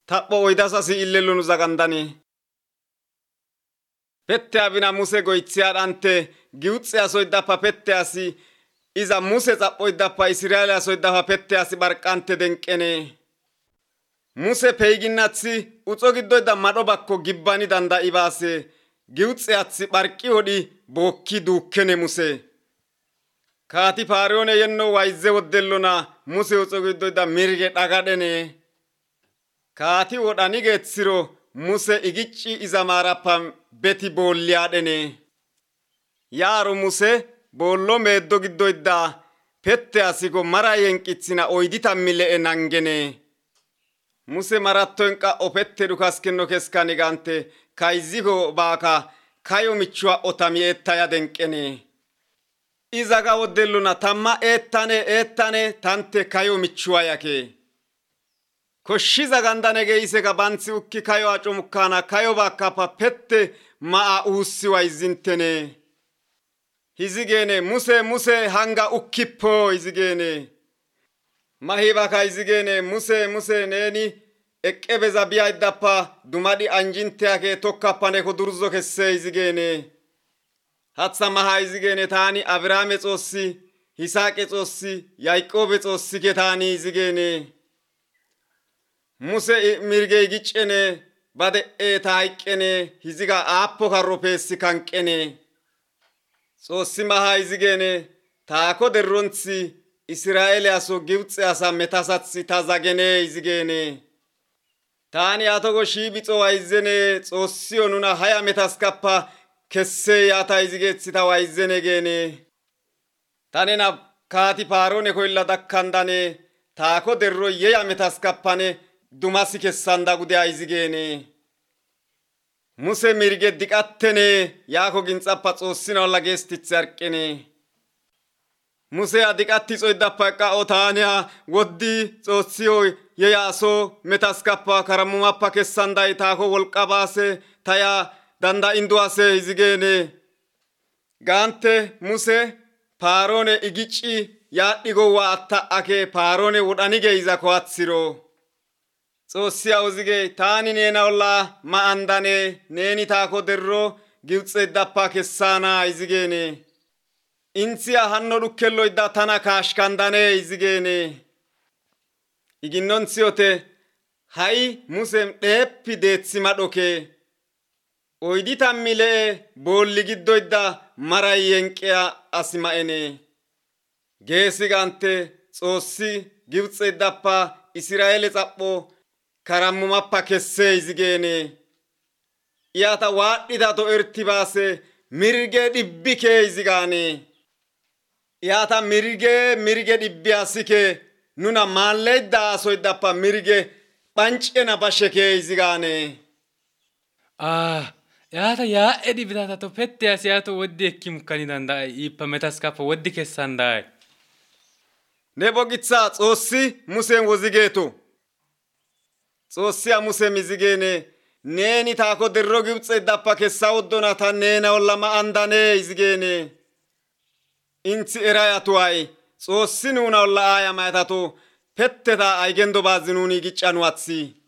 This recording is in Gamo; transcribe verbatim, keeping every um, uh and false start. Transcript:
tapho oydasasi illelunu zagandani. Pette abina Muse goythiyadhante Gibxe asoydappa pette asi iza Muse xaphoydappa Israa'eele asoydappa pette asi barqante denqene. Muse peyginnathi uxo giddoyda madho bakko gibbani danda'i baase Gibxe athi barqi hodhi bookki duukkene Muse. Kaati Paariyoone yenno wayze woddellona Muse uxo giddoyda mirge dhagadhene. Kaati wodhani geeththiro Muse igicci iza maarappa beti boolliyaadhene. Yaaro Muse boollo meeddo giddoyda pette asigo mara yenqithina oydita mile'e nangene. Muse marattoynqa opette dhukaskenno keskani gante kayzigo baaka kayo michua otami ettaya denqene. Izaga woddelluna tamma ettane ettane tante kayo michua yake. Koshshiza gandane geisega bansi ukki kayo acumukkana kayo baakapa pette maa uussi wayzintene. Hizigene Muse Muse hanga ukkippo hizigene. Mahibaka hizigene Muse Muse neni eqqebeza biyaydappa dumadi anjinteake tokkappane ko durzo kesse hizigene. Hatsa maha hizigene taani Abrahaame xoossi, Yisaaqe xoossi, Yaaqoobe xoossi ke taani hizigene. Muse mirge giccene bade eta hayqqene hiziga aappo karropeessi kanqene. Xoossi maha hizigene taako derronthi Israa'eele aso Gibxe asa metasathi ta zagene hizigene. Taani atogo shiibixo wayzene Xoossiyo nuna haya metaskappa kesse yaata hizigeethita wayzene gene. Tanena kaati Paaroone koylla dakkandane taako derro yeya metaskappane dumasi kessanda gudeya hizigene. Muse mirge diqattene yaako ginxappa Xoossina olla geestithe arqene. Muse adiqatti xoydappa eqqa otaaniya woddi Xoossiyo yeyaaso metaskappa karamumappa kessanday taako wolqa baase taya danda induwase hizigene. Gante Muse Paaroone igicci yaadhigo wa atta'ake Paaroone wodhanige iza kowatsiro. Xoossi awuzige taani neena olla ma andane neeni taako derro Gibxe dappa kessana hizigene. Insiya hanno dhukkelloyda tana kaashkandane hizigene. Iginnonsiyote ha'i Musem dheeppi deethi madhoke. Oydita mile'e boolli giddoyda maray yenqeya asima'ene. Geesi gante Xoossi Gibxe dappa Israa'eele xapho karamumappa kesse hizigene. Iyata waadhida to erti baase mirge dhibbike hizigane. Iyata mirge mirge dhibbi asike nuna maalleydda asoydappa mirge phancena basheke hizigane. Ah, iyata yaa'e dhibitata to pette asi yato woddi ekki mukkani danda'a ippa metaskappa woddi kessandaa'e. Ne bogitsa Xoossi Museen wozigeeto. Xoossi a Museen hizigene. Neeni taako derro Gibxe dappa kessa woddona ta neena olla ma andane hizigene. Inti erayatuway Xoossi nuna olla aaya maytato petteta aygendo baazi nuni giccanu atsi.